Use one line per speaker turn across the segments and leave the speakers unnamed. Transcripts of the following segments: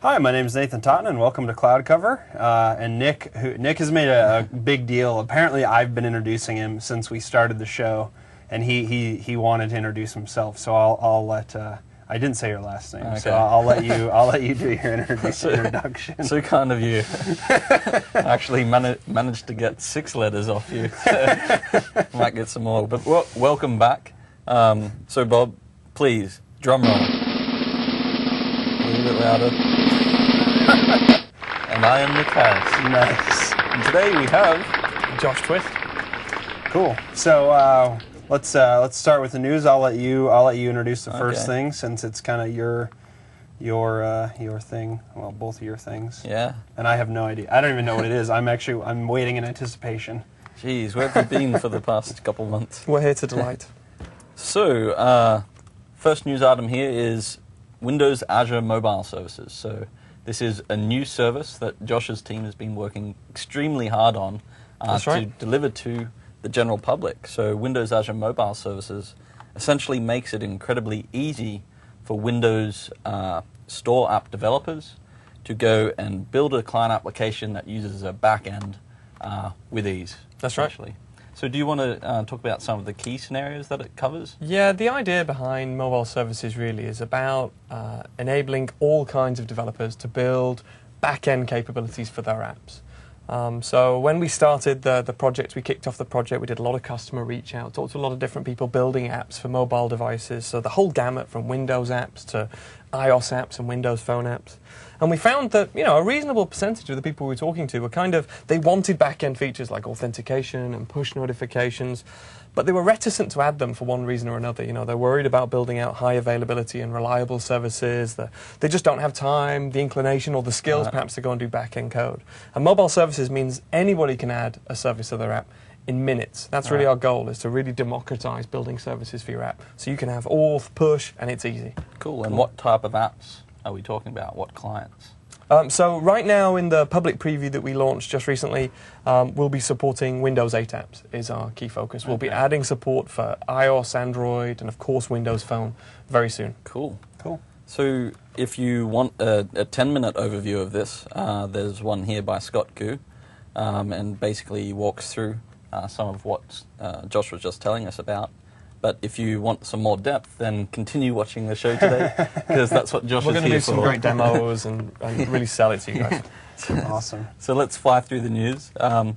Hi, my name is Nathan Totten, and welcome to Cloud Cover. And Nick has made a big deal. Apparently, I've been introducing him since we started the show, and he wanted to introduce himself. So I'll let. I didn't say your last name,
okay.
so I'll let you do your introduction.
So kind of you. Actually managed to get 6 letters off you. Might get some more, but welcome back. So Bob, please drum roll. A little bit louder. And I am Nick Harris.
Nice.
And today we have
Josh Twist.
Cool. So let's start with the news. I'll let you introduce the first thing, since it's kind of your thing. Well, both of your things.
Yeah.
And I have no idea. I don't even know what it is. I'm waiting in anticipation.
Jeez, where have you been for the past couple months?
We're here to delight.
So, first news item here is Windows Azure Mobile Services. So this is a new service that Josh's team has been working extremely hard on to deliver to the general public. So Windows Azure Mobile Services essentially makes it incredibly easy for Windows Store app developers to go and build a client application that uses a back-end with ease.
That's right.
So do you want to talk about some of the key scenarios that it covers?
Yeah, the idea behind mobile services really is about enabling all kinds of developers to build back-end capabilities for their apps. So when we started the project, we kicked off the project, we did a lot of customer reach out, talked to a lot of different people building apps for mobile devices, so the whole gamut from Windows apps to iOS apps and Windows Phone apps. And we found that, a reasonable percentage of the people we were talking to were they wanted back-end features like authentication and push notifications, but they were reticent to add them for one reason or another. They're worried about building out high availability and reliable services. They just don't have time, the inclination, or the skills perhaps to go and do back-end code. And mobile services means anybody can add a service to their app in minutes. That's really our goal, is to really democratize building services for your app. So you can have auth, push, and it's easy.
Cool. And what type of apps are we talking about? What clients?
So right now in the public preview that we launched just recently, we'll be supporting Windows 8 apps is our key focus. We'll be adding support for iOS, Android, and of course Windows Phone very soon.
Cool. So if you want a 10-minute overview of this, there's one here by Scott Koo, and basically walks through some of what Josh was just telling us about. But if you want some more depth, then continue watching the show today, because that's what Josh is here for.
We're going to do some great demos and really sell it to you guys.
Awesome.
So let's fly through the news.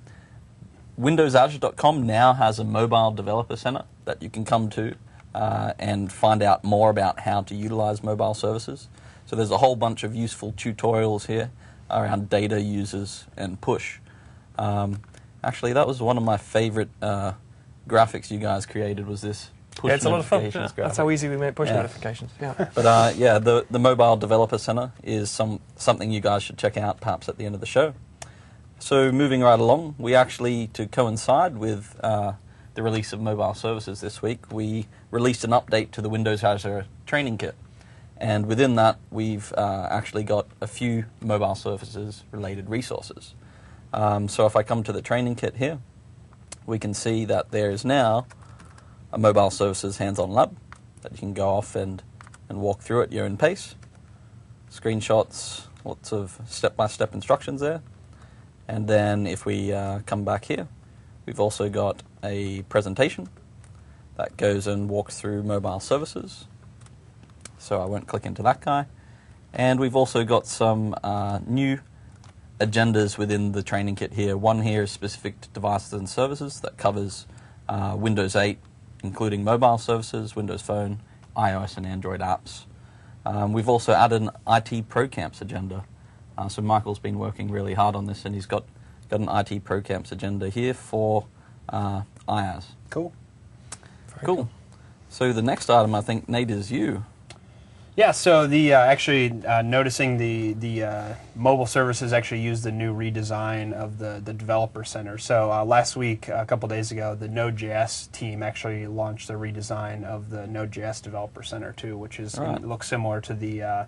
WindowsAzure.com now has a mobile developer center that you can come to and find out more about how to utilize mobile services. So there's a whole bunch of useful tutorials here around data, users, and push. Actually, that was one of my favorite graphics you guys created, was this push
it's a lot of fun.
graphic.
That's how easy we make push notifications. Yeah.
But the Mobile Developer Center is something you guys should check out perhaps at the end of the show. So moving right along, we actually, to coincide with the release of mobile services this week, we released an update to the Windows Azure Training Kit. And within that, we've actually got a few mobile services related resources. So if I come to the Training Kit here, we can see that there is now a mobile services hands-on lab that you can go off and walk through at your own pace. Screenshots, lots of step-by-step instructions there. And then if we come back here, we've also got a presentation that goes and walks through mobile services. So I won't click into that guy. And we've also got some new agendas within the training kit here. One here is specific to devices and services that covers Windows 8, including mobile services, Windows Phone, iOS and Android apps. We've also added an IT Pro Camps agenda. So Michael's been working really hard on this, and he's got an IT Pro Camps agenda here for IaaS.
Cool.
Very cool.
So the next item, I think, Nate, is you.
Yeah, so noticing the mobile services actually used the new redesign of the developer center. So last week, a couple days ago, the Node.js team actually launched the redesign of the Node.js developer center too, which is looks similar to the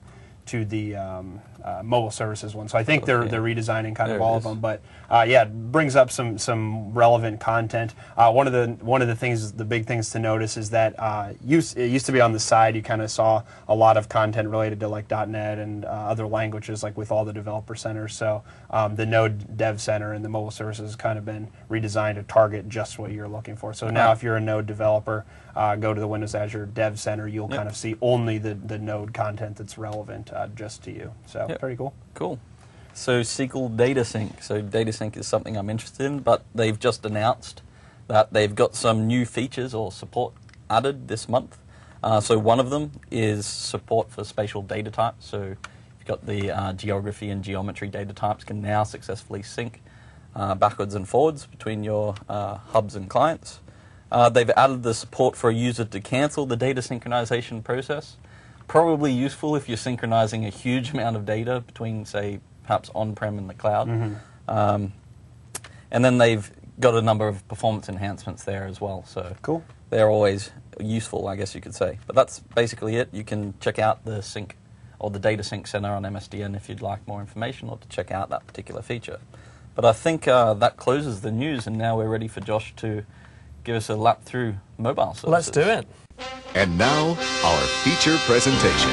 to the mobile services one. So I think they're redesigning kind of all of them. But yeah, it brings up some relevant content. One of the things, the big things to notice is that it used to be on the side. You kind of saw a lot of content related to like .NET and other languages, like with all the developer centers. So the Node Dev Center and the mobile services has kind of been redesigned to target just what you're looking for. So now if you're a Node developer, go to the Windows Azure Dev Center, you'll kind of see only the Node content that's relevant just to you. So pretty cool.
Cool. So SQL Data Sync. So Data Sync is something I'm interested in, but they've just announced that they've got some new features or support added this month. So one of them is support for spatial data types. So you've got the geography and geometry data types can now successfully sync backwards and forwards between your hubs and clients. They've added the support for a user to cancel the data synchronization process. Probably useful if you're synchronizing a huge amount of data between, say, perhaps on-prem and the cloud. And then they've got a number of performance enhancements there as well. So
cool.
They're always useful, I guess you could say. But that's basically it. You can check out the sync or the Data Sync Center on MSDN if you'd like more information or to check out that particular feature. But I think that closes the news, and now we're ready for Josh to give us a lap through mobile services.
Let's do it.
And now, our feature presentation.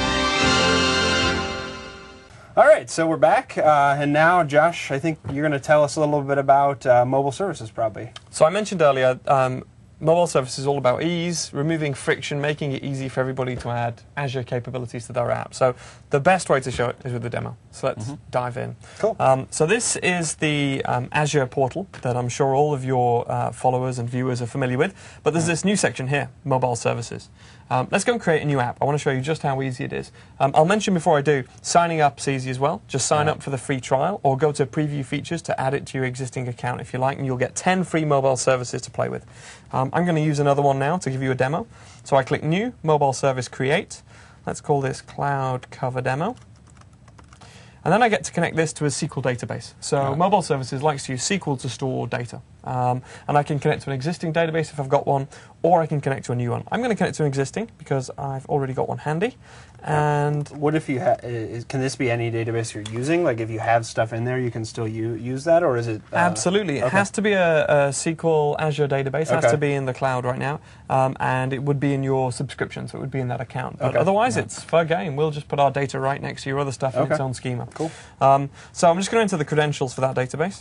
All right, so we're back, and now, Josh, I think you're going to tell us a little bit about mobile services, probably.
So I mentioned earlier, mobile services is all about ease, removing friction, making it easy for everybody to add Azure capabilities to their app. So the best way to show it is with the demo. So let's dive in.
Cool.
So this is the Azure portal that I'm sure all of your followers and viewers are familiar with. But there's this new section here, mobile services. Let's go and create a new app. I want to show you just how easy it is. I'll mention before I do, signing up is easy as well. Just sign up for the free trial or go to preview features to add it to your existing account if you like, and you'll get 10 free mobile services to play with. I'm going to use another one now to give you a demo. So I click New, Mobile Service Create. Let's call this Cloud Cover Demo. And then I get to connect this to a SQL database. So mobile services likes to use SQL to store data. And I can connect to an existing database if I've got one, or I can connect to a new one. I'm going to connect to an existing because I've already got one handy. And
what if you can this be any database you're using? Like if you have stuff in there, you can still use that, or is it?
Absolutely. It has to be a SQL Azure database. It has to be in the cloud right now. And it would be in your subscription, so it would be in that account. But otherwise, it's fair game. We'll just put our data right next to your other stuff in its own schema.
Cool.
So I'm just going to enter the credentials for that database.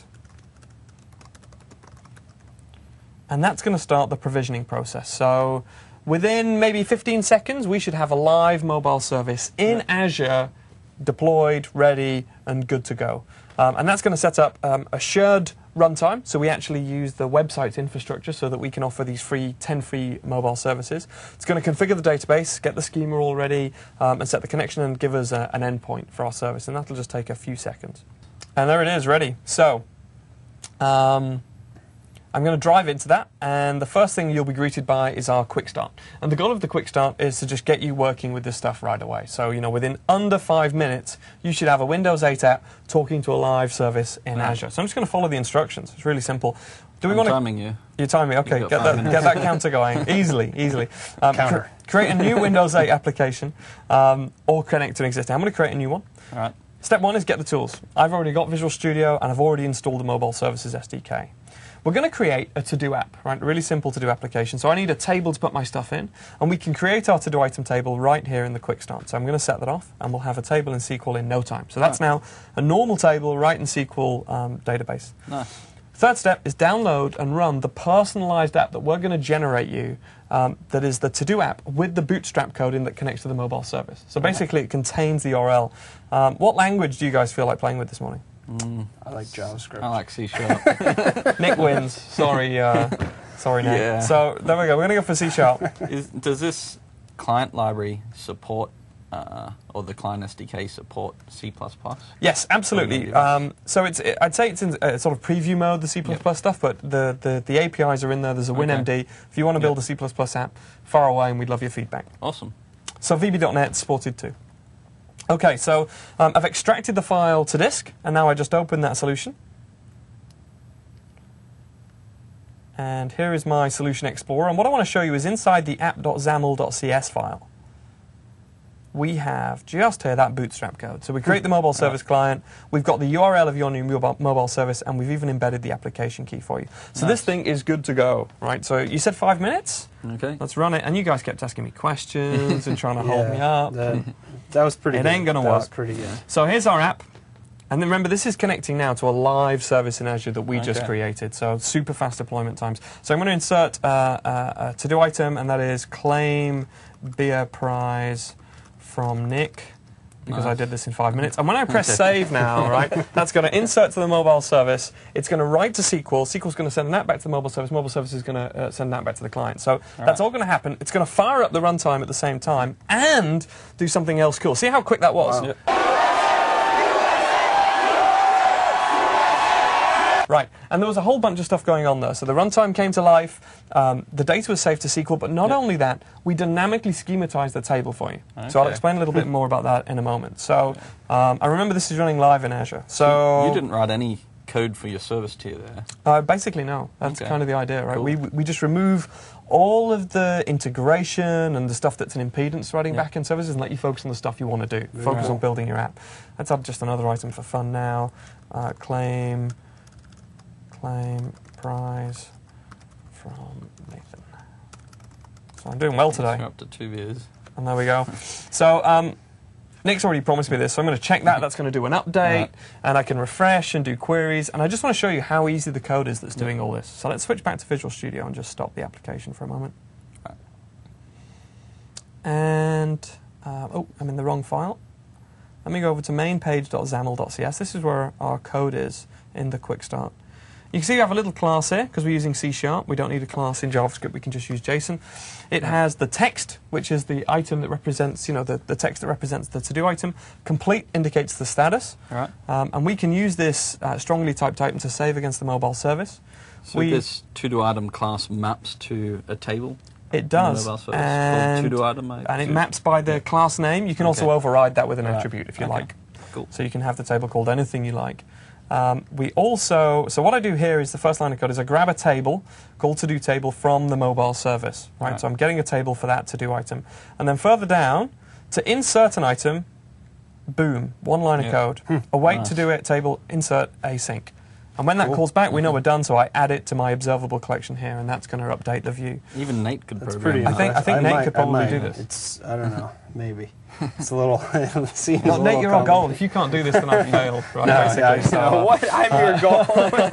And that's going to start the provisioning process. So within maybe 15 seconds, we should have a live mobile service in Azure, deployed, ready, and good to go. And that's going to set up a shared runtime. So we actually use the website's infrastructure so that we can offer these 10 free mobile services. It's going to configure the database, get the schema all ready, and set the connection and give us an endpoint for our service. And that'll just take a few seconds. And there it is, ready. So I'm going to drive into that, and the first thing you'll be greeted by is our quick start. And the goal of the quick start is to just get you working with this stuff right away. So, within under 5 minutes, you should have a Windows 8 app talking to a live service in Azure. So I'm just going to follow the instructions. It's really simple.
Do we want to timing you?
You're timing. Okay, get that counter going easily.
Counter.
Create a new Windows 8 application, or connect to an existing. I'm going to create a new one.
All right.
Step one is get the tools. I've already got Visual Studio, and I've already installed the Mobile Services SDK. We're going to create a to-do app, right? A really simple to-do application. So I need a table to put my stuff in, and we can create our to-do item table right here in the quick start. So I'm going to set that off, and we'll have a table in SQL in no time. So that's now a normal table right in SQL database.
Nice.
Third step is download and run the personalized app that we're going to generate you, that is the to-do app with the Bootstrap coding that connects to the mobile service. So basically it contains the URL. What language do you guys feel like playing with this morning?
I like JavaScript.
I like C#.
Nick wins. Sorry, Nick.
Yeah.
So there we go. We're going to go for C#.
Does this client library support, or the client SDK support C++?
Yes, absolutely. So I'd say it's in sort of preview mode, the C++ stuff, but the APIs are in there. There's a WinMD. If you want to build a C++ app, far away, and we'd love your feedback.
Awesome.
So VB.NET supported too. Okay, so I've extracted the file to disk, and now I just open that solution. And here is my Solution Explorer, and what I want to show you is inside the app.xaml.cs file. we have just here that Bootstrap code. So we create the mobile service client, we've got the URL of your new mobile service, and we've even embedded the application key for you. So this thing is good to go, right? So you said 5 minutes?
Okay.
Let's run it. And you guys kept asking me questions and trying to hold me up.
That was pretty
It
good.
ain't going to
That
work.
was pretty good.
So here's our app. And then remember, this is connecting now to a live service in Azure that we just
Okay.
created. So super fast deployment times. So I'm going to insert a to-do item, and that is claim beer prize from Nick, because I
Nice.
did this in 5 minutes. And when I press save now, right, that's going to insert to the mobile service. It's going to write to SQL. SQL's going to send that back to the mobile service. Mobile service is going to send that back to the client. So that's all going to happen. It's going to fire up the runtime at the same time and do something else cool. See how quick that was?
Wow.
Yeah.
Right, and there was a whole bunch of stuff going on there. So the runtime came to life, the data was saved to SQL, but not only that, we dynamically schematized the table for you. So I'll
Okay.
explain a little bit more about that in a moment. So I remember this is running live in Azure. So
You didn't write any code for your service tier there.
basically, no. That's
Okay.
kind of the idea, right?
Cool.
We just remove all of the integration and the stuff that's an impedance to writing backend services and let you focus on the stuff you want to do. Focus on building your app. Let's add just another item for fun now. Claim prize from Nathan. So I'm doing well today.
You're up to 2 beers.
And there we go. So Nick's already promised me this, so I'm going to check that. That's going to do an update, and I can refresh and do queries. And I just want to show you how easy the code is that's doing all this. So let's switch back to Visual Studio and just stop the application for a moment. And, I'm in the wrong file. Let me go over to mainpage.xaml.cs. This is where our code is in the quick start. You can see we have a little class here because we're using C#. We don't need a class in JavaScript. We can just use JSON. It has the text, which is the item that represents, the text that represents the to-do item. Complete indicates the status.
Right.
And we can use this strongly typed item to save against the mobile service.
So this to-do item class maps to a table?
It does.
Mobile service called to-do item,
and it maps by the class name. You can also override that with an attribute if you
Okay.
like.
Cool.
So you can have the table called anything you like. So what I do here is the first line of code is I grab a table called to-do table from the mobile service. Right? So I'm getting a table for that to-do item. And then further down, to insert an item, boom, one line of code. Await to do it table, insert async. And when that calls back, we know we're done, so I add it to my observable collection here, and that's going to update the view.
Even Nate could
That's
program
pretty
that.
I think Nate could probably
might.
do this.
It's, I don't know, maybe. It's a little, it seems a
Well,
little
Nate, you're our
complicated.
goal. If you can't do this, then I've failed. Right,
No,
basically.
yeah,
So,
what? I'm your goal.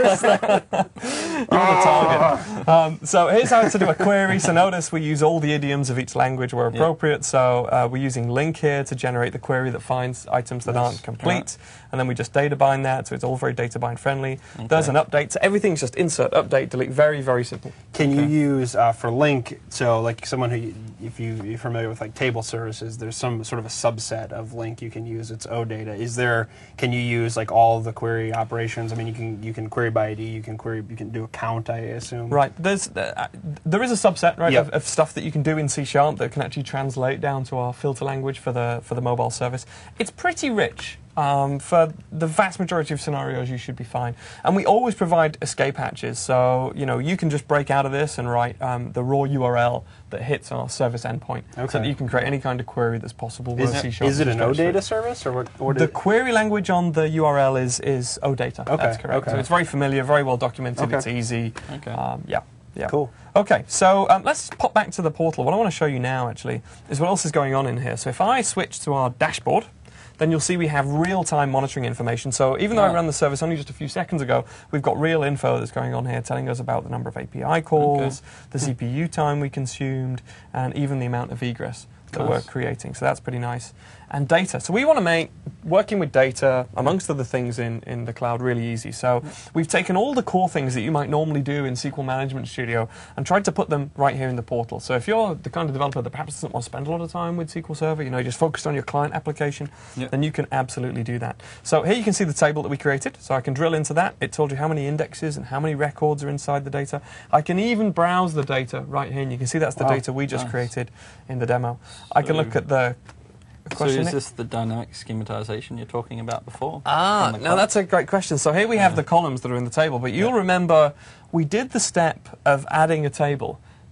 you're the target. So here's how to do a query. So notice we use all the idioms of each language where appropriate. So we're using link here to generate the query that finds items that aren't complete. And then we just data bind that, so it's all very data bind friendly. There's an update. So everything's just insert, update, delete. Very, very simple.
Can you use for link? So like someone who, if you're familiar with like table services, there's some sort of a subset of link you can use. It's OData. Is there? Can you use like all the query operations? I mean, you can query by ID. You can do a count, I assume.
Right. There is a subset, right,
Yep.
of stuff that you can do in C# that can actually translate down to our filter language for the mobile service. It's pretty rich. For the vast majority of scenarios, you should be fine. And we always provide escape hatches, so you can just break out of this and write the raw URL that hits our service endpoint, so that you can create any kind of query that's possible with C#.
Is it an OData service or what?
The query language on the URL is OData.
Okay,
That's correct.
okay.
So it's very familiar, very well documented.
Okay.
It's easy.
Okay.
Yeah.
Cool.
Okay, so let's pop back to the portal. What I want to show you now, actually, is what else is going on in here. So if I switch to our dashboard, then you'll see we have real-time monitoring information. So even though I ran the service only just a few seconds ago, we've got real info that's going on here telling us about the number of API calls, the CPU time we consumed, and even the amount of egress that we're creating. So that's pretty nice. And data. So we want to make working with data, amongst other things in the cloud, really easy. So we've taken all the core things that you might normally do in SQL Management Studio and tried to put them right here in the portal. So if you're the kind of developer that perhaps doesn't want to spend a lot of time with SQL Server, you're just focused on your client application, then you can absolutely do that. So here you can see the table that we created. So I can drill into that. It told you how many indexes and how many records are inside the data. I can even browse the data right here, and you can see that's the data we just created in the demo. I can look at the question.
So is this the dynamic schematization you're talking about before?
No, that's a great question. So here we have the columns that are in the table, but you'll remember we did the step of adding a table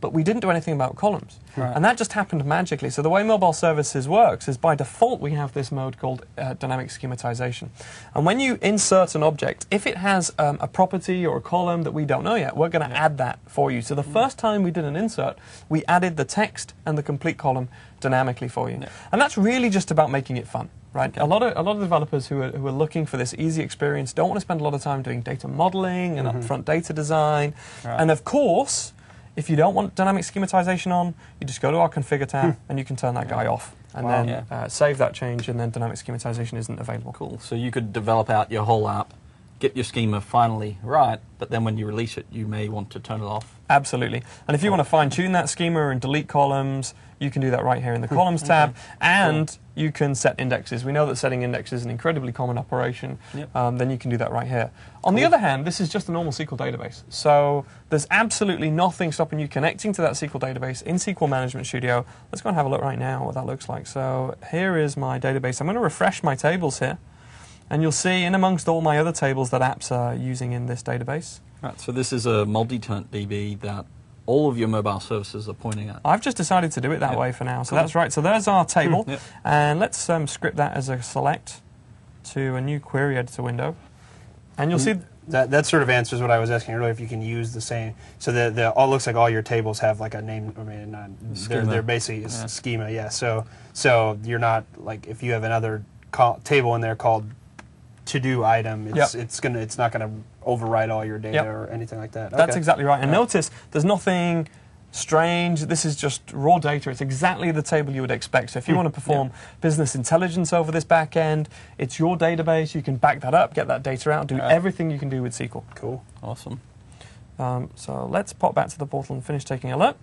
but we didn't do anything about columns.
Right.
And that just happened magically. So the way mobile services works is by default we have this mode called dynamic schematization. And when you insert an object, if it has a property or a column that we don't know yet, we're going to add that for you. So the first time we did an insert, we added the text and the complete column dynamically for you. And that's really just about making it fun. Right, a lot of developers who are looking for this easy experience don't want to spend a lot of time doing data modeling and upfront data design.
Right.
And of course, if you don't want dynamic schematization on, you just go to our configure tab and you can turn that guy off, and then save that change, and then dynamic schematization isn't available.
Cool. So you could develop out your whole app, get your schema finally right, but then when you release it, you may want to turn it off.
Absolutely. And if you want to fine-tune that schema and delete columns, you can do that right here in the Columns tab, and you can set indexes. We know that setting indexes is an incredibly common operation. Then you can do that right here. On the other hand, this is just a normal SQL database. So there's absolutely nothing stopping you connecting to that SQL database in SQL Management Studio. Let's go and have a look right now what that looks like. So here is my database. I'm going to refresh my tables here, and you'll see in amongst all my other tables that apps are using in this database.
Right, so this is a multi-tenant DB that all of your mobile services are pointing at.
I've just decided to do it that way for now. So that's right. So there's our table. And let's script that as a select to a new query editor window. And you'll see...
That sort of answers what I was asking earlier, if you can use the same... So all looks like all your tables have like a name... I mean, they're basically schema, So you're not... Like, if you have another table in there called to-do item, it's not going to overwrite all your data or anything like that.
That's exactly right. And notice there's nothing strange. This is just raw data. It's exactly the table you would expect. So if you want to perform business intelligence over this back end, it's your database. You can back that up, get that data out, do everything you can do with SQL.
Cool.
Awesome.
So let's pop back to the portal and finish taking a look.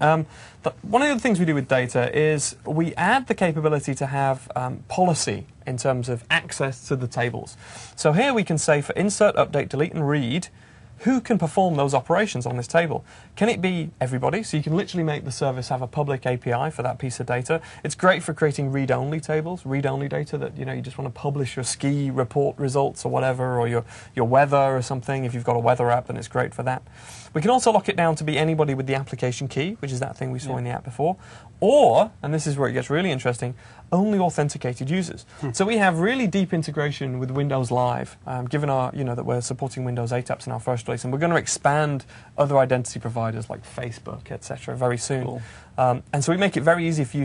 One of the things we do with data is we add the capability to have policy in terms of access to the tables. So here we can say for insert, update, delete, and read, who can perform those operations on this table? Can it be everybody? So you can literally make the service have a public API for that piece of data. It's great for creating read-only tables, read-only data that you just want to publish your ski report results or whatever, or your weather or something. If you've got a weather app, then it's great for that. We can also lock it down to be anybody with the application key, which is that thing we saw in the app before, or, and this is where it gets really interesting, only authenticated users. So we have really deep integration with Windows Live, given our, that we're supporting Windows 8 apps in our first release, and we're going to expand other identity providers like Facebook, etc. very soon.
Cool.
And so we make it very easy for you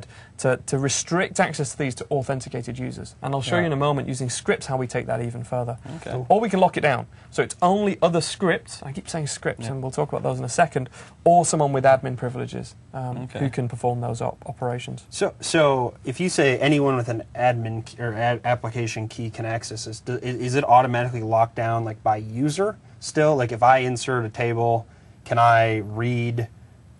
to restrict access to these to authenticated users. And I'll show you in a moment using scripts how we take that even further.
Okay.
Or we can lock it down. So it's only other scripts, I keep saying scripts, and we'll talk about those in a second, or someone with admin privileges who can perform those operations.
So if you say anyone with an admin or application key can access this, is it automatically locked down like by user still? Like if I insert a table, can I read...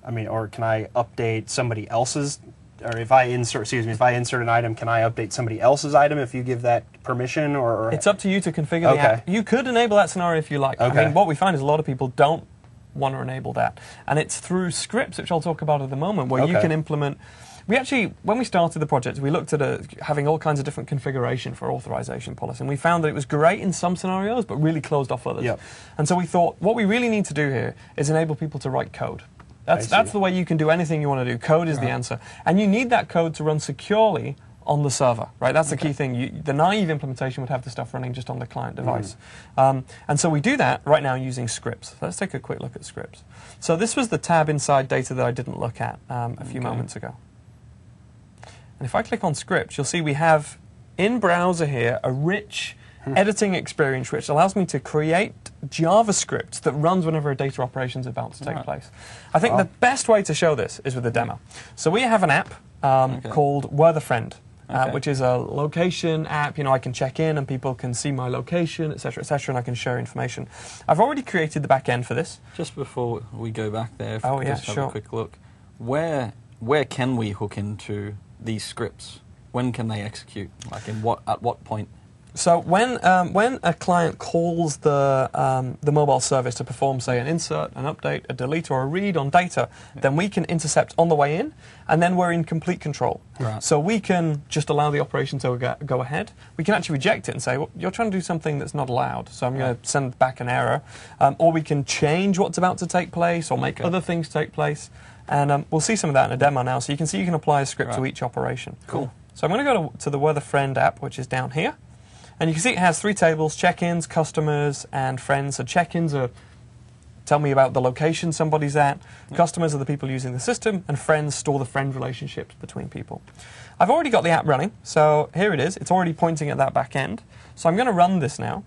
or can I update somebody else's, or if I insert an item, can I update somebody else's item if you give that permission, or? It's
up to you to configure the app. You could enable that scenario if you like.
Okay.
What we find is a lot of people don't want to enable that, and it's through scripts, which I'll talk about at the moment, where you can implement. We actually, when we started the project, we looked at having all kinds of different configuration for authorization policy, and we found that it was great in some scenarios, but really closed off others. And so we thought, what we really need to do here is enable people to write code. That's the way you can do anything you want to do. Code is the answer. And you need that code to run securely on the server, right? That's the key thing. The naive implementation would have the stuff running just on the client device. And so we do that right now using scripts. Let's take a quick look at scripts. So this was the tab inside data that I didn't look at a few moments ago. And if I click on scripts, you'll see we have in browser here a rich editing experience which allows me to create JavaScript that runs whenever a data operation is about to take place. I think the best way to show this is with a demo. So we have an app called Weatherfriend, which is a location app. I can check in and people can see my location, etc., and I can share information. I've already created the back end for this.
Just before we go back there, if
we
could just have a quick look, where can we hook into these scripts? When can they execute? Like at what point?
So when a client calls the mobile service to perform, say, an insert, an update, a delete, or a read on data, then we can intercept on the way in, and then we're in complete control.
Right.
So we can just allow the operation to go ahead. We can actually reject it and say, well, you're trying to do something that's not allowed, so I'm going to send back an error. Or we can change what's about to take place or make other things take place. And we'll see some of that in a demo now. So you can see you can apply a script to each operation.
Cool.
So I'm going to go to the Weather Friend app, which is down here. And you can see it has 3 tables, check-ins, customers, and friends. So check-ins are tell me about the location somebody's at. Customers are the people using the system, and friends store the friend relationships between people. I've already got the app running, so here it is. It's already pointing at that back end. So I'm going to run this now.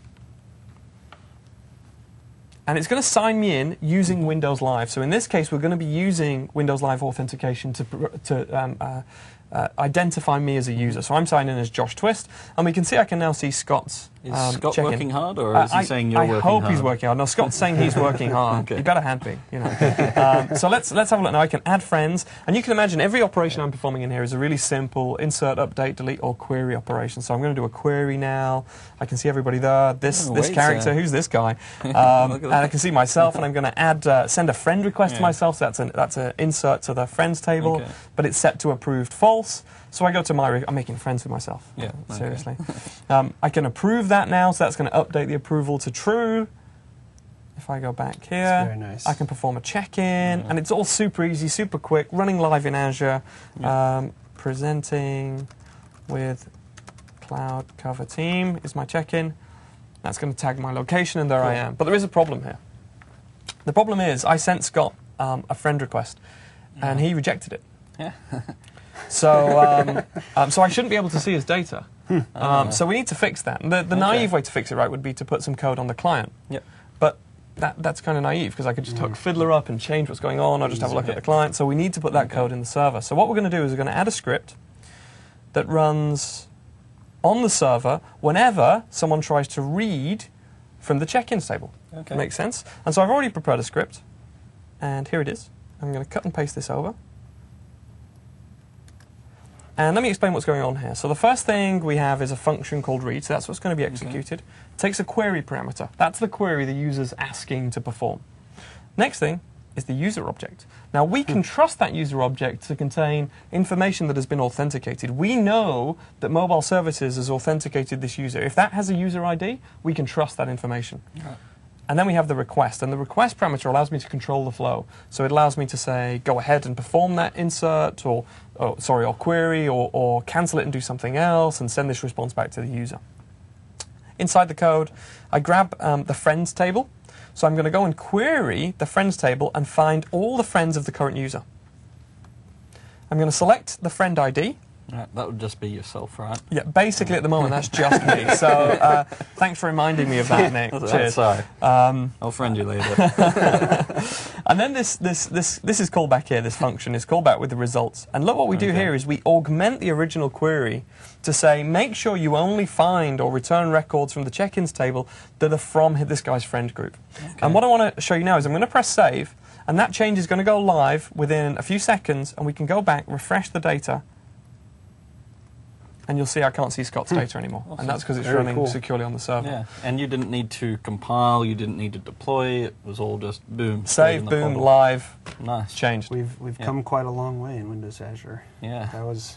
And it's going to sign me in using Windows Live. So in this case, we're going to be using Windows Live authentication to identify me as a user. So I'm signed in as Josh Twist, and we can see I can now see Scott's
Is Scott
check-in.
working hard, or is he saying you're working hard?
I hope he's working hard. No, Scott's saying he's working hard.
Okay.
He better had be. You know. So let's have a look now. I can add friends, and you can imagine every operation I'm performing in here is a really simple insert, update, delete, or query operation. So I'm going to do a query now. I can see everybody there. This character, who's this guy? And I can see myself, and I'm going to add send a friend request to myself. So that's an insert to the friends table, but it's set to approved false. So I go to I'm making friends with myself.
Yeah,
seriously. I can approve that now, so that's going to update the approval to true. If I go back here,
That's very nice.
I can perform a check-in, and it's all super easy, super quick, running live in Azure, presenting with Cloud Cover Team is my check-in. That's going to tag my location, and there I am. But there is a problem here. The problem is I sent Scott a friend request, and he rejected it.
Yeah.
So, so I shouldn't be able to see his data. So we need to fix that. And the naive way to fix it, right, would be to put some code on the client.
Yep.
But that's kind of naive, because I could just hook Fiddler up and change what's going on, or just have a look at the client. So we need to put that code in the server. So what we're going to do is we're going to add a script that runs on the server whenever someone tries to read from the check-ins table.
Okay.
Makes sense? And so I've already prepared a script, and here it is. I'm going to cut and paste this over. And let me explain what's going on here. So the first thing we have is a function called read, so that's what's going to be executed. It takes a query parameter. That's the query the user's asking to perform. Next thing is the user object. Now we can trust that user object to contain information that has been authenticated. We know that mobile services has authenticated this user. If that has a user ID, we can trust that information.
Right.
And then we have the request, and the request parameter allows me to control the flow. So it allows me to say, go ahead and perform that insert, or query, or cancel it and do something else, and send this response back to the user. Inside the code, I grab the friends table. So I'm going to go and query the friends table and find all the friends of the current user. I'm going to select the friend ID.
Right, that would just be yourself, right?
Yeah, basically at the moment that's just me. So thanks for reminding me of that, Nick. Cheers.
Sorry. I'll friend you later.
And then this is called back here, this function is called back with the results. And look what we do here is we augment the original query to say, make sure you only find or return records from the check-ins table that are from this guy's friend group. And what I want to show you now is I'm going to press save, and that change is going to go live within a few seconds, and we can go back, refresh the data, and you'll see I can't see Scott's data anymore. And that's because it's running securely on the server.
Yeah, and you didn't need to compile, you didn't need to deploy, it was all just boom.
Save, boom, live,
nice.
changed.
We've come quite a long way in Windows Azure.
Yeah.
That was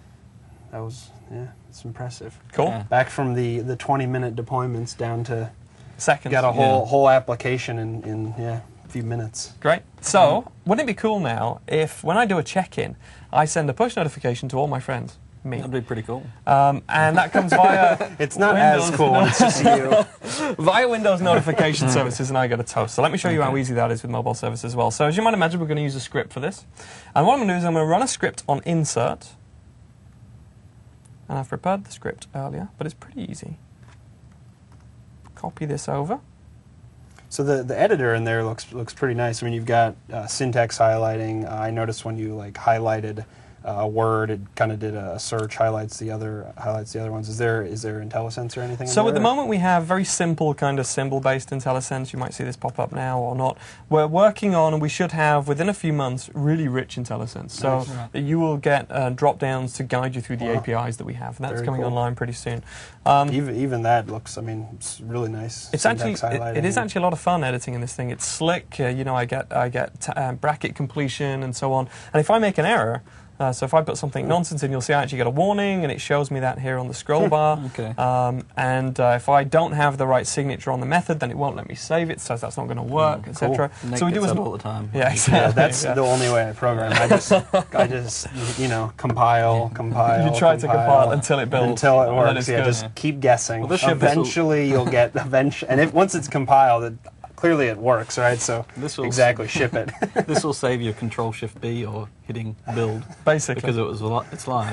it's impressive.
Cool.
Yeah.
Back from the 20-minute deployments down to
Seconds.
got a whole application in a few minutes.
Great. So, wouldn't it be cool now if when I do a check-in, I send a push notification to all my friends? Me.
That'd be pretty cool.
And that comes via
It's not
Windows,
as cool when it's just you.
via Windows notification services, and I get a toast. So let me show you how easy that is with mobile services as well. So as you might imagine, we're going to use a script for this. And what I'm going to do is I'm going to run a script on insert. And I've prepared the script earlier, but it's pretty easy. Copy this over.
So the editor in there looks pretty nice. I mean, you've got syntax highlighting. I noticed when you highlighted a word, it kind of did a search, highlights the other ones. Is there IntelliSense or anything?
So
in there?
at the moment we have very simple kind of symbol-based IntelliSense. You might see this pop up now or not. We're working on, and we should have within a few months, really rich IntelliSense. So that you will get drop-downs to guide you through the APIs that we have. And that's
Very
coming
cool.
online pretty soon.
Even that looks, I mean, it's really nice.
It's
syntax
actually
highlighting.
it is actually a lot of fun editing in this thing. It's slick. I get bracket completion and so on. And if I make an error, So if I put something nonsense in, you'll see I actually get a warning, and it shows me that here on the scroll bar.
Okay.
And if I don't have the right signature on the method, then it won't let me save it, so that's not going to work, etc.
Nick
So we do
gets
as
that all the time.
Yeah, exactly.
Yeah, that's the only way I program. I just, compile.
You try to compile until it builds.
Until it
and then
works.
it's
Yeah,
good.
just keep guessing.
Well, this should-
Eventually, you'll get and once it's compiled, clearly it works, right? So
This will-
exactly, ship it.
This will save you Control-Shift-B or hitting build
Basically.
because it's live.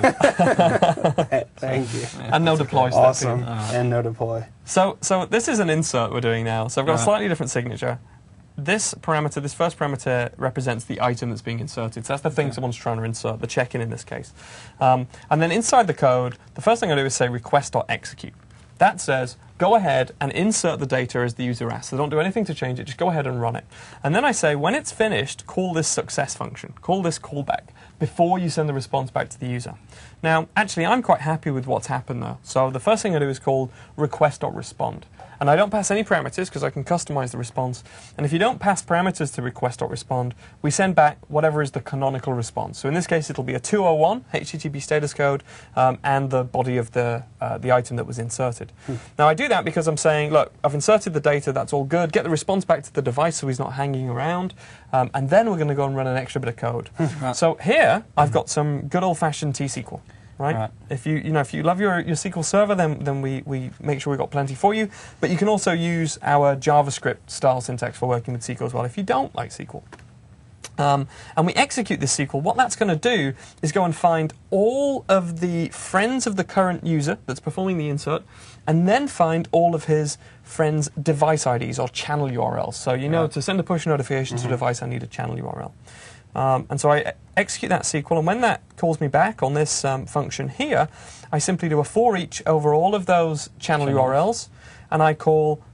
Thank you.
And no deploy step.
Awesome. And no deploy.
So this is an insert we're doing now. So I've got a slightly different signature. This parameter, this first parameter, represents the item that's being inserted. So that's the thing someone's trying to insert, the check-in in this case. And then inside the code, the first thing I do is say request.execute. That says, go ahead and insert the data as the user asks. So don't do anything to change it, just go ahead and run it. And then I say, when it's finished, call this success function, call this callback, before you send the response back to the user. Now, actually, I'm quite happy with what's happened though. So the first thing I do is called request.respond. And I don't pass any parameters because I can customize the response. And if you don't pass parameters to request.respond, we send back whatever is the canonical response. So in this case, it'll be a 201 HTTP status code and the body of the item that was inserted. Now I do that because I'm saying, look, I've inserted the data, that's all good. Get the response back to the device so he's not hanging around. And then we're going to go and run an extra bit of code.
Right.
So here, I've got some good old-fashioned T-SQL. Right? If you love your SQL Server, then we make sure we've got plenty for you. But you can also use our JavaScript style syntax for working with SQL as well if you don't like SQL. And we execute this SQL. What that's going to do is go and find all of the friends of the current user that's performing the insert, and then find all of his friends' device IDs or channel URLs. So to send a push notification to a device, I need a channel URL. And so I execute that SQL, and when that calls me back on this function here, I simply do a for each over all of those channel URLs, and I call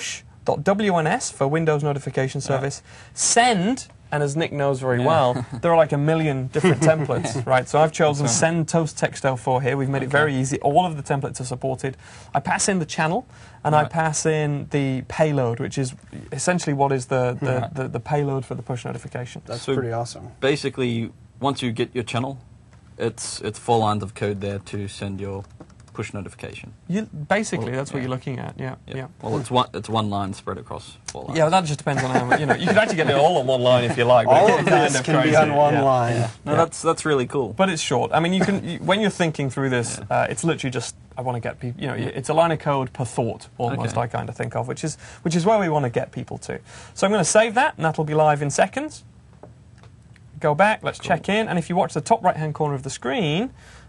push.wns for Windows Notification Service, send, and as Nick knows very well, there are like a million different templates, right? So I've chosen send toast text04 here. We've made it very easy. All of the templates are supported. I pass in the channel, and I pass in the payload, which is essentially what is the payload for the push notification.
That's pretty awesome.
Basically, once you get your channel, it's 4 lines of code there to send your push notification.
Basically, that's what you're looking at. Yeah.
Well, it's one line spread across 4 lines.
Yeah, well, that just depends on how much. You could actually get it all on one line if you like.
All
but
of
it's
this can be on one line.
Yeah. No, that's really cool.
But it's short. I mean, you can when you're thinking through this, it's literally just I want to get people. It's a line of code per thought almost. I kind of think of, which is where we want to get people to. So I'm going to save that, and that'll be live in seconds. Go back. Let's check in, and if you watch the top right-hand corner of the screen,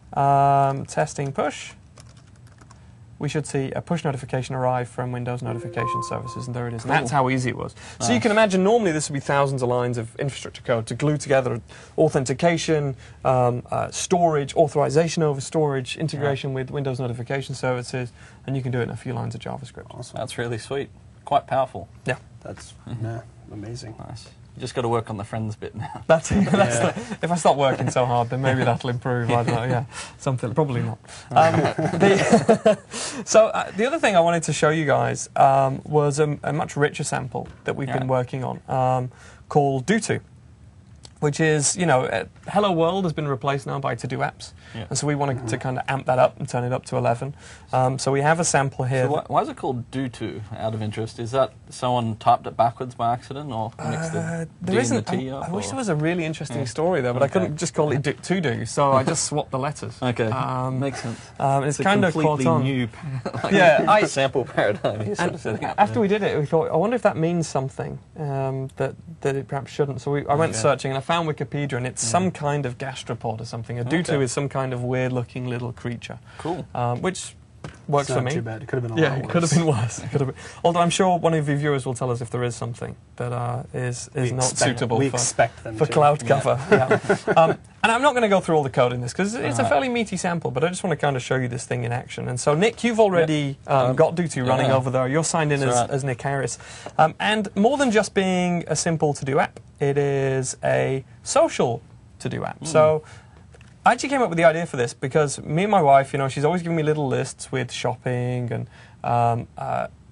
testing push. We should see a push notification arrive from Windows Notification Services, and there it is. And that's how easy it was. So you can imagine normally this would be thousands of lines of infrastructure code to glue together authentication, storage, authorization over storage, integration with Windows Notification Services, and you can do it in a few lines of JavaScript.
Awesome.
That's really sweet. Quite powerful.
Yeah.
That's amazing.
Nice. You just got to work on the friends bit now.
That's if I stop working so hard, then maybe that'll improve. I don't know. Yeah, something. Probably not. So the other thing I wanted to show you guys was a much richer sample that we've been working on called Do-To, which is Hello World has been replaced now by To-Do apps, and so we wanted to kind of amp that up and turn it up to 11. So we have a sample here.
So why is it called Do-To, out of interest? Is that someone typed it backwards by accident or mixed the D and the T up?
I wish there was a really interesting story there, but I couldn't just call it To-Do, so I just swapped the letters.
Okay, makes sense.
It's kind of caught
completely
on.
new sample paradigm.
After we did it, we thought, I wonder if that means something that it perhaps shouldn't. So I went searching, and I found Wikipedia, and it's some kind of gastropod or something. A Do-To is some kind of weird-looking little creature.
Cool.
Which works
It's
for
not
me.
too bad. It could have been a lot worse.
It could have been worse. It could have been. Although I'm sure one of your viewers will tell us if there is something that is not suitable for cloud cover. Yeah. And I'm not going to go through all the code in this because it's a fairly meaty sample, but I just want to kind of show you this thing in action. And so, Nick, you've already got Do-To running over there. You're signed in as Nick Harris. And more than just being a simple to-do app, it is a social to-do app. So I actually came up with the idea for this because me and my wife, she's always giving me little lists with shopping and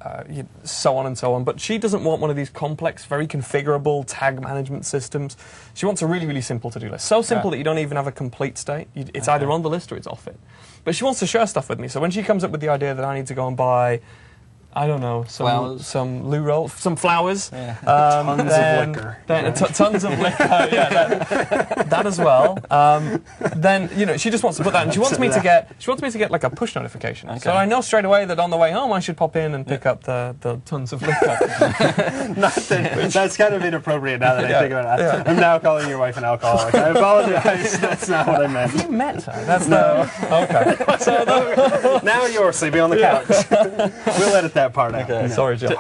so on and so on. But she doesn't want one of these complex, very configurable tag management systems. She wants a really, really simple to-do list. So simple that you don't even have a complete state. It's either on the list or it's off it. But she wants to share stuff with me. So when she comes up with the idea that I need to go and buy, I don't know, some loo roll, some flowers.
Yeah. Tons of liquor.
Tons of liquor, yeah, that as well. Then, you know, she just wants to put that, and she wants me to get like a push notification. Okay. So I know straight away that on the way home I should pop in and pick up the tons of liquor.
Not that, that's kind of inappropriate now that I think about it. Yeah. I'm now calling your wife an alcoholic. I apologize. That's not what I meant.
You met her. That's okay.
So now you're sleeping on the couch. We'll edit that part out.
Okay. No. Sorry, Joe.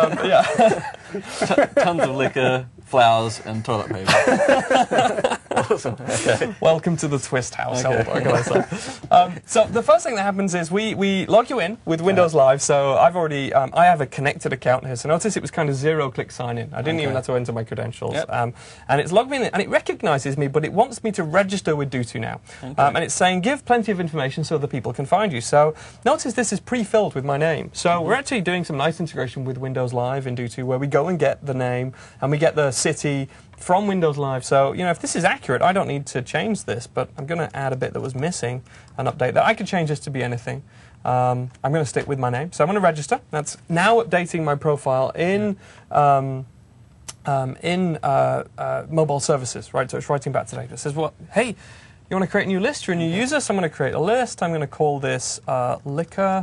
Tons of liquor, flowers, and toilet paper. Awesome. Okay.
Welcome to the Twist household. Okay. What can I say? So the first thing that happens is we log you in with Windows Live. So I've already I have a connected account here. So notice it was kind of zero-click sign-in. I didn't even have to enter my credentials. Yep. And it's logged me in, and it recognizes me, but it wants me to register with Dootu now. Okay. And it's saying give plenty of information so other people can find you. So notice this is pre-filled with my name. So we're actually doing some nice integration with Windows Live in Dootu, where we go and get the name and we get the city from Windows Live. So, you know, if this is accurate, I don't need to change this, but I'm going to add a bit that was missing and update that. I could change this to be anything. I'm going to stick with my name. So I'm going to register. That's now updating my profile in mobile services, right? So it's writing back to data. It says, well, hey, you want to create a new list? You're a new user, so I'm going to create a list. I'm going to call this liquor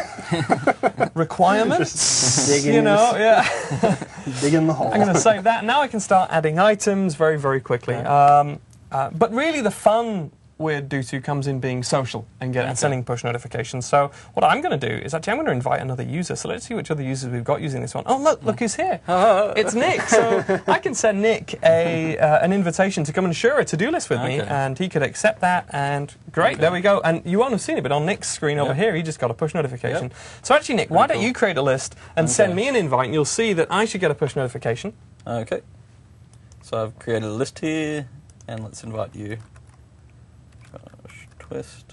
requirements.
Dig in dig in the hole.
I'm going to save that. Now I can start adding items very, very quickly. But really the fun with Dootu comes in being social and sending push notifications. So what I'm going to do is actually I'm going to invite another user. So let's see which other users we've got using this one. Oh, look who's here. It's Nick. So I can send Nick an invitation to come and share a to-do list with me, and he could accept that, and great, there we go. And you won't have seen it, but on Nick's screen over here, he just got a push notification. So actually, Nick, why don't you create a list and send me an invite, and you'll see that I should get a push notification.
Okay. So I've created a list here, and let's invite you. Twist.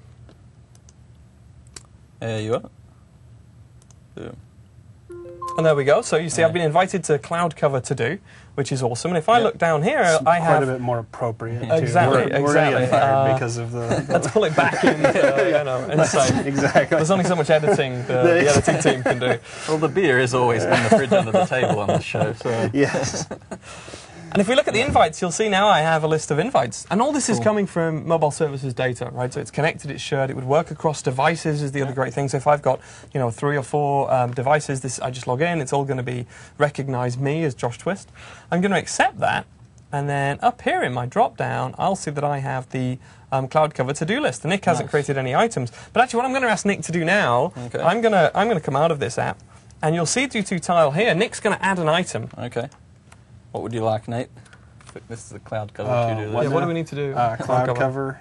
There you are. Boom.
And there we go. So you see, I've been invited to Cloud Cover to do, which is awesome. And if I look down here, I have
quite a bit more appropriate.
Exactly.
We're going to get fired because of the.
Let's pull it back in. Inside.
Exactly.
There's only so much editing the editing team can do.
Well, the beer is always in the fridge under the table on this show. So.
Yes.
And if we look at the invites, you'll see now I have a list of invites. And all this is coming from mobile services data, right? So it's connected, it's shared, it would work across devices is the other great thing. So if I've got, 3 or 4 devices, I just log in, it's all going to be recognize me as Josh Twist. I'm going to accept that, and then up here in my drop-down, I'll see that I have the Cloud Cover to-do list. And Nick hasn't created any items. But actually what I'm going to ask Nick to do now, I'm going to come out of this app, and you'll see Dootu tile here. Nick's going to add an item.
Okay. What would you like, Nate? This is the Cloud Cover to-do list.
What do we need to do?
Cloud Cover.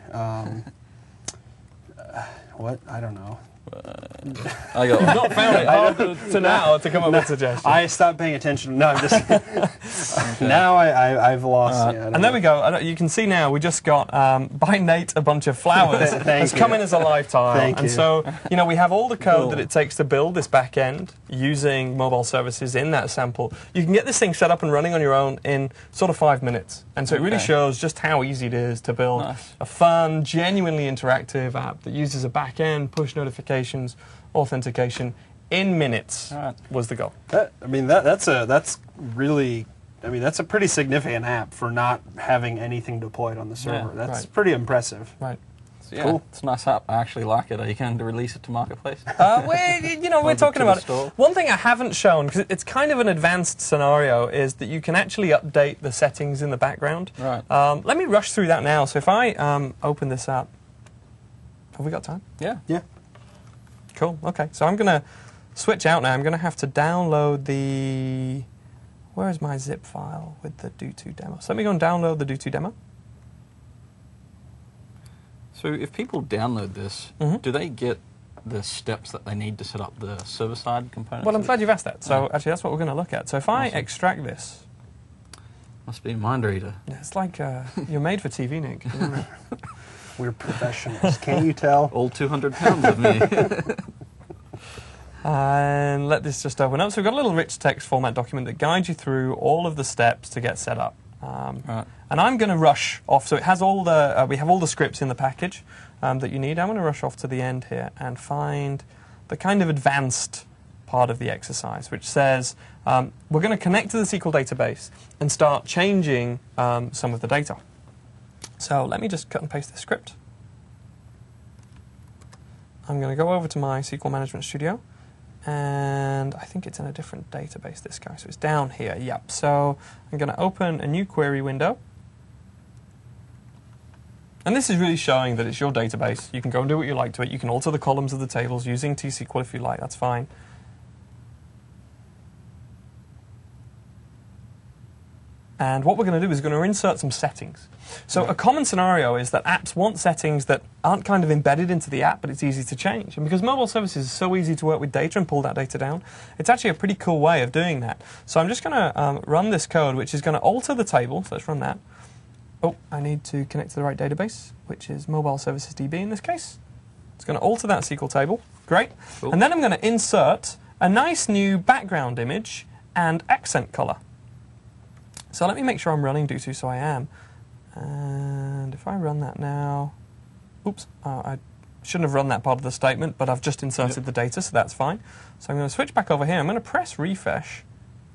What? I don't know.
I got
You've not found it hard to now to come up with suggestions.
I stopped paying attention. No, I'm just... Now I've lost...
and there we go. You can see now we just got, by Nate, a bunch of flowers. It's come in as a live tile. And so, we have all the code that it takes to build this back end using mobile services in that sample. You can get this thing set up and running on your own in sort of 5 minutes. And so it really shows just how easy it is to build a fun, genuinely interactive app that uses a back end, push notifications, authentication in minutes was the goal.
That's a pretty significant app for not having anything deployed on the server. That's pretty impressive.
Right.
So cool. It's a nice app. I actually like it. Are you going to release it to Marketplace?
We're talking about it. One thing I haven't shown, because it's kind of an advanced scenario, is that you can actually update the settings in the background.
Right.
Let me rush through that now. So if I open this up, have we got time?
Yeah.
Yeah.
Cool. Okay. So I'm going to switch out now. I'm going to have to download the... Where is my zip file with the Dootu demo? So let me go and download the Dootu demo.
So if people download this, do they get the steps that they need to set up the server-side components?
Well, I'm glad you've asked that. So actually, that's what we're going to look at. So if I extract this...
Must be a mind reader.
Yeah, it's like you're made for TV, Nick.
We're professionals. Can't you tell?
All 200 pounds of me.
And let this just open up. So we've got a little rich text format document that guides you through all of the steps to get set up.
Right.
And I'm going to rush off. So it has all the we have all the scripts in the package that you need. I'm going to rush off to the end here and find the kind of advanced part of the exercise, which says we're going to connect to the SQL database and start changing some of the data. So let me just cut and paste the script. I'm going to go over to my SQL Management Studio, and I think it's in a different database, this guy, so it's down here, yep. So I'm going to open a new query window, and this is really showing that it's your database. You can go and do what you like to it. You can alter the columns of the tables using T-SQL if you like, that's fine. And what we're going to do is we're going to insert some settings. So a common scenario is that apps want settings that aren't kind of embedded into the app, but it's easy to change. And because mobile services is so easy to work with data and pull that data down, it's actually a pretty cool way of doing that. So I'm just going to run this code, which is going to alter the table. So let's run that. Oh, I need to connect to the right database, which is Mobile Services DB in this case. It's going to alter that SQL table. Great.
Cool.
And then I'm going to insert a nice new background image and accent color. So let me make sure I'm running Do2, so I am. And if I run that now, oops, I shouldn't have run that part of the statement, but I've just inserted the data, so that's fine. So I'm going to switch back over here. I'm going to press refresh.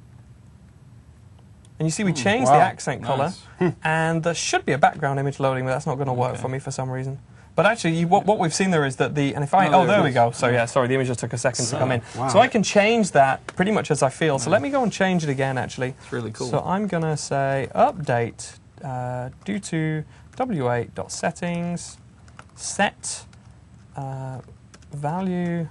And you see we changed the accent color, and there should be a background image loading, but that's not going to work for me for some reason. But actually, what we've seen there is that and if I, there we go. So yeah, sorry, the image just took a second to come in.
Wow.
So I can change that pretty much as I feel. So let me go and change it again, actually.
It's really cool.
So I'm going to say update do2 w8.settings set value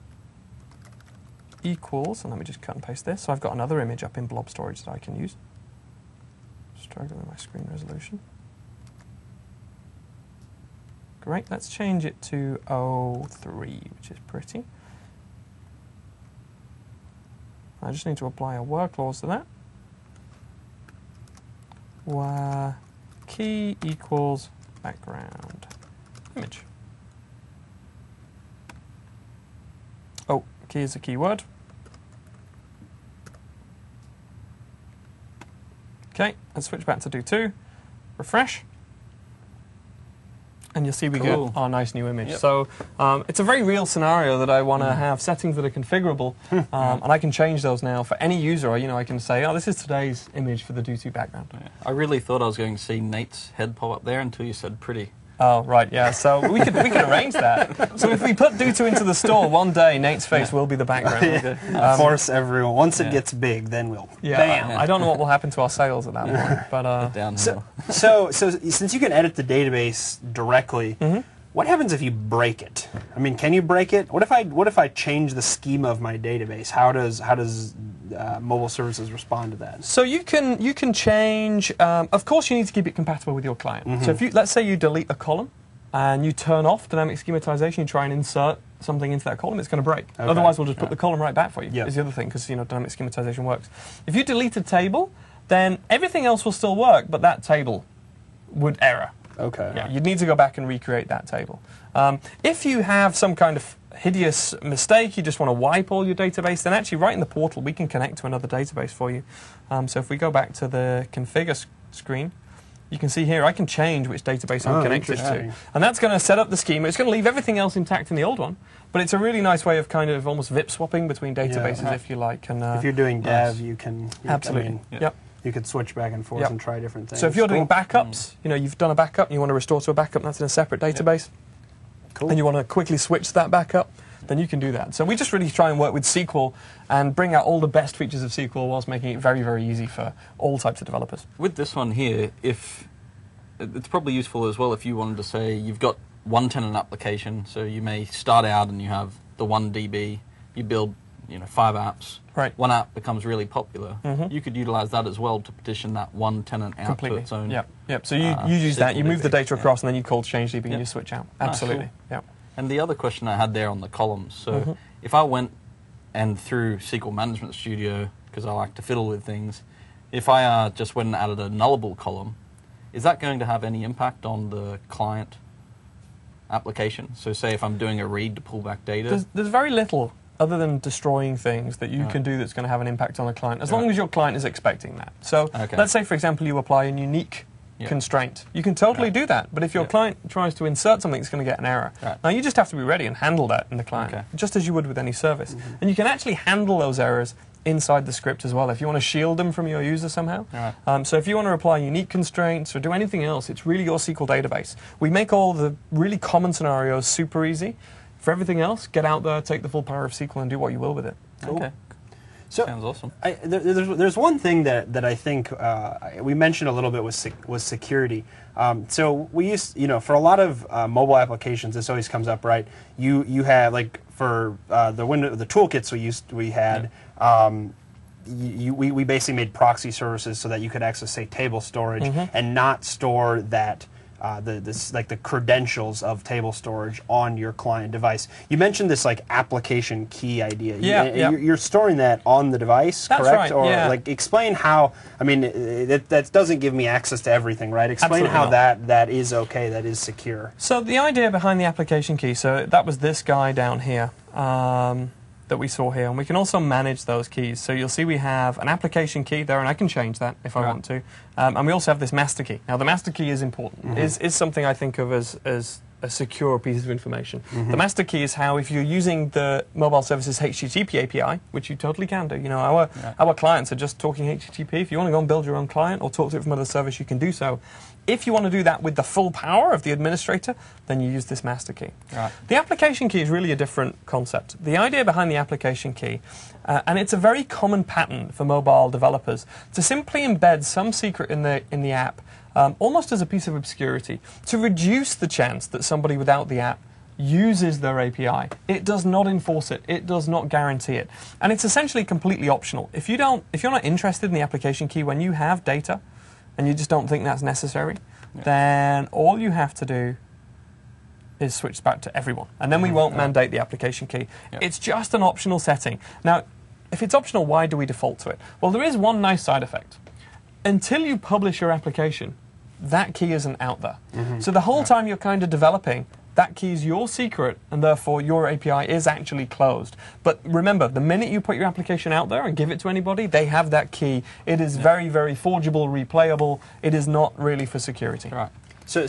equals, and let me just cut and paste this. So I've got another image up in blob storage that I can use. Struggling with my screen resolution. Great, let's change it to 03, which is pretty. I just need to apply a where clause to that. Where key equals background image. Oh, key is a keyword. Okay, let's switch back to Do2. Refresh. And you'll see we get our nice new image. Yep. So it's a very real scenario that I want to have settings that are configurable, and I can change those now for any user. You know, I can say, oh, this is today's image for the Do2 background.
Yeah. I really thought I was going to see Nate's head pop up there until you said pretty.
Oh, right, yeah. So we can arrange that. So if we put Do2 into the store, one day Nate's face will be the background.
Force everyone. Once it gets big, then we'll bam.
I don't know what will happen to our sales at that point, but
Downhill.
So since you can edit the database directly, what happens if you break it? I mean, can you break it? What if I change the schema of my database? How does mobile services respond to that?
So you can change. Of course, you need to keep it compatible with your client. So if let's say you delete a column and you turn off dynamic schematization, you try and insert something into that column, it's going to break. Okay. Otherwise, we'll just put the column right back for you. Is the other thing, because dynamic schematization works. If you delete a table, then everything else will still work, but that table would error.
Okay.
Yeah, you'd need to go back and recreate that table. If you have some kind of hideous mistake, you just want to wipe all your database, then actually right in the portal we can connect to another database for you. So if we go back to the configure screen, you can see here I can change which database I'm connected to. And that's going to set up the schema. It's going to leave everything else intact in the old one, but it's a really nice way of kind of almost VIP swapping between databases if you like. And
if you're doing dev, you can...
Absolutely.
You could switch back and forth and try different things.
So if you're doing backups, you've done a backup and you want to restore to a backup that's in a separate database, and you want to quickly switch to that backup, then you can do that. So we just really try and work with SQL and bring out all the best features of SQL whilst making it very, very easy for all types of developers.
With this one here, it's probably useful as well if you wanted to say you've got one tenant application, so you may start out and you have the 1 DB, you build 5 apps.
Right.
One app becomes really popular. You could utilize that as well to partition that one tenant out to its own.
Yep. So you use that, you move the data across, and then you call ChangeDB and you switch out. Absolutely.
Cool. And the other question I had there on the columns, so if I went and through SQL Management Studio, because I like to fiddle with things, if I just went and added a nullable column, is that going to have any impact on the client application? So say if I'm doing a read to pull back data?
There's very little other than destroying things that you can do that's going to have an impact on the client, as long as your client is expecting that. So let's say, for example, you apply a unique constraint. You can totally do that, but if your client tries to insert something, it's going to get an error. Now, you just have to be ready and handle that in the client, just as you would with any service. And you can actually handle those errors inside the script as well, if you want to shield them from your user somehow. So if you want to apply unique constraints or do anything else, it's really your SQL database. We make all the really common scenarios super easy. For everything else, get out there, take the full power of SQL, and do what you will with it.
Cool. Okay.
So
sounds awesome.
There's one thing that I think we mentioned a little bit was security. So we used, for a lot of mobile applications, this always comes up, right? You had, like, for the toolkits we had. We basically made proxy services so that you could access, say, table storage and not store that the credentials of table storage on your client device. You mentioned this like application key idea. You're storing that on the device,
That's
correct?
Right,
or like explain how. I mean, that doesn't give me access to everything, right? Explain
Absolutely
how
not.
that is okay, that is secure.
So the idea behind the application key, so that was this guy down here. That we saw here, and we can also manage those keys. So you'll see we have an application key there, and I can change that if I want to. And we also have this master key. Now, the master key is important. Is something I think of as a secure piece of information. The master key is how, if you're using the mobile services HTTP API, which you totally can do. Our clients are just talking HTTP. If you want to go and build your own client or talk to it from another service, you can do so. If you want to do that with the full power of the administrator, then you use this master key. The application key is really a different concept. The idea behind the application key, and it's a very common pattern for mobile developers, to simply embed some secret in the app, almost as a piece of obscurity, to reduce the chance that somebody without the app uses their API. It does not enforce it. It does not guarantee it. And it's essentially completely optional. If you're not interested in the application key when you have data, and you just don't think that's necessary, then all you have to do is switch back to everyone. And then we won't mandate the application key. It's just an optional setting. Now, if it's optional, why do we default to it? Well, there is one nice side effect. Until you publish your application, that key isn't out there. So the whole time you're kind of developing, that key is your secret, and therefore your API is actually closed. But remember, the minute you put your application out there and give it to anybody, they have that key. It is very, very forgeable, replayable. It is not really for security.
So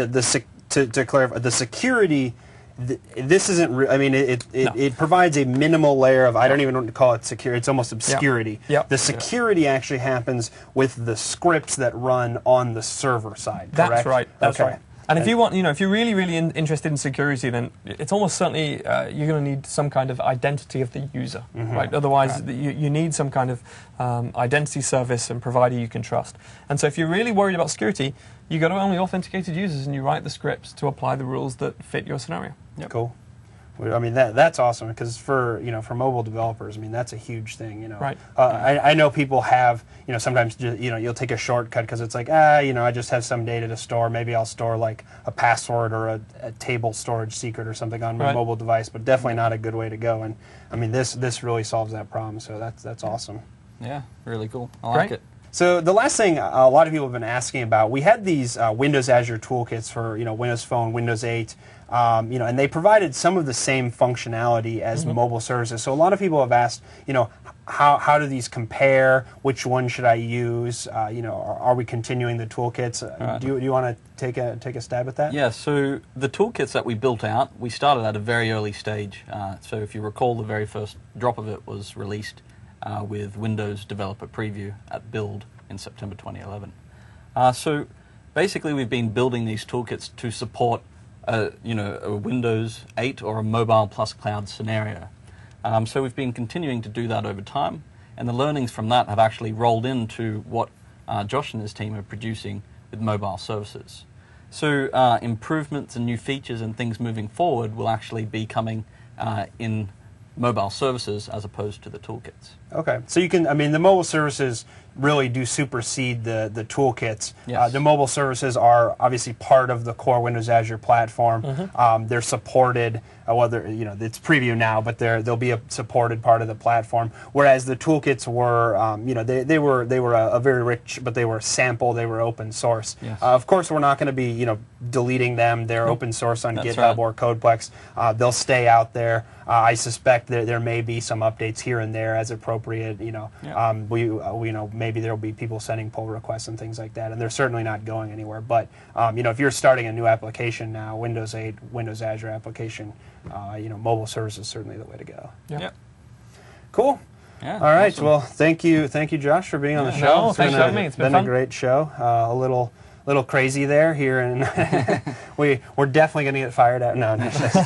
to clarify, the security. This isn't. I mean, it provides a minimal layer of. I don't even want to call it secure. It's almost obscurity. The security actually happens with the scripts that run on the server side.
That's
correct?
right. That's right. And if you want, if you're really, really interested in security, then it's almost certainly you're going to need some kind of identity of the user, right? Otherwise, you need some kind of identity service and provider you can trust. And so, if you're really worried about security, you go to only authenticated users and you write the scripts to apply the rules that fit your scenario.
Cool. I mean, that's awesome, because for mobile developers, I mean, that's a huge thing.
Right.
I know people have sometimes you'll take a shortcut because it's like I just have some data to store. Maybe I'll store like a password or a table storage secret or something on my mobile device, but definitely not a good way to go. And I mean, this really solves that problem. So that's awesome.
Yeah, really cool. I like it.
So the last thing a lot of people have been asking about, we had these Windows Azure toolkits for Windows Phone, Windows 8, and they provided some of the same functionality as mobile services. So a lot of people have asked, how do these compare? Which one should I use? Are we continuing the toolkits? Do you want to take a stab at that?
Yeah. So the toolkits that we built out, we started at a very early stage. So if you recall, the very first drop of it was released with Windows Developer Preview at Build in September 2011. So basically, we've been building these toolkits to support a Windows 8 or a mobile plus cloud scenario. So we've been continuing to do that over time, and the learnings from that have actually rolled into what Josh and his team are producing with mobile services. So improvements and new features and things moving forward will actually be coming in mobile services as opposed to the toolkits.
Okay, so you can, the mobile services, really do supersede the toolkits.
Yes.
The mobile services are obviously part of the core Windows Azure platform. They're supported, whether it's preview now, but they'll be a supported part of the platform. Whereas the toolkits were, they were a very rich, but they were sample, they were open source.
Yes.
Of course, we're not going to be deleting them. They're open source on
That's
GitHub
right.
or Codeplex. They'll stay out there. I suspect that there may be some updates here and there as appropriate. Maybe there'll be people sending pull requests and things like that, and they're certainly not going anywhere. But if you're starting a new application now, Windows 8, Windows Azure application, mobile service is certainly the way to go.
Yep.
Cool.
Yeah,
All right.
awesome.
Well, thank you, Josh, for being on the show.
No,
It's
thanks
been
for having me. It's been
a
fun.
great show. A little crazy there here, and we're definitely going to get fired out. No,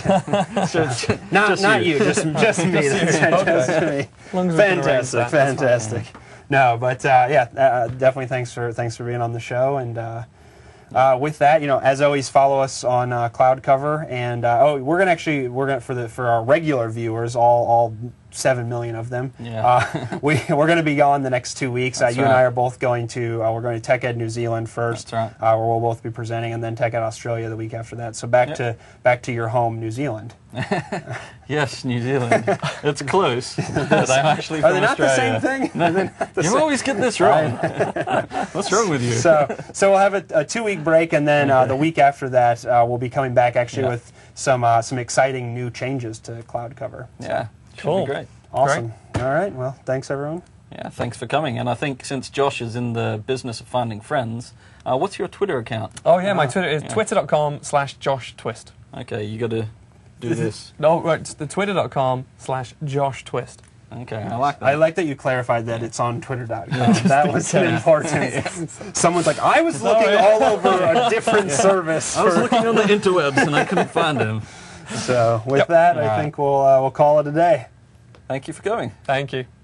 not you, just me. Just me.
As long as we can arrange
Fantastic,
that, that's
fantastic. No, but definitely thanks for being on the show. And with that, as always, follow us on Cloud Cover. And we're gonna for our regular viewers, all 7 million of them.
Yeah.
We're going to be gone the next 2 weeks.
That's
You and I
right.
are both going to we're going to TechEd New Zealand first,
That's
where we'll both be presenting, and then TechEd Australia the week after that. So back to your home, New Zealand.
Yes, New Zealand. It's close, but I'm actually from
Are they not
Australia.
the same thing?
You always get this wrong. What's wrong with you?
So we'll have a 2-week break, and then the week after that, we'll be coming back actually with some exciting new changes to Cloud Cover. So,
Yeah, should
Cool.
be great.
awesome. All right. Well, thanks everyone.
Yeah, thanks for coming. And I think since Josh is in the business of finding friends, what's your Twitter account?
Oh yeah, my Twitter is twitter.com/JoshTwist.
Okay, you got to do this.
No, right, it's the twitter.com/JoshTwist.
Okay, I like that.
I like that you clarified that it's on Twitter.com. That was an important. Someone's like, I was looking all over a different service.
I was looking on the interwebs and I couldn't find him.
So with that, I
All right.
think we'll call it a day.
Thank you for coming.
Thank you.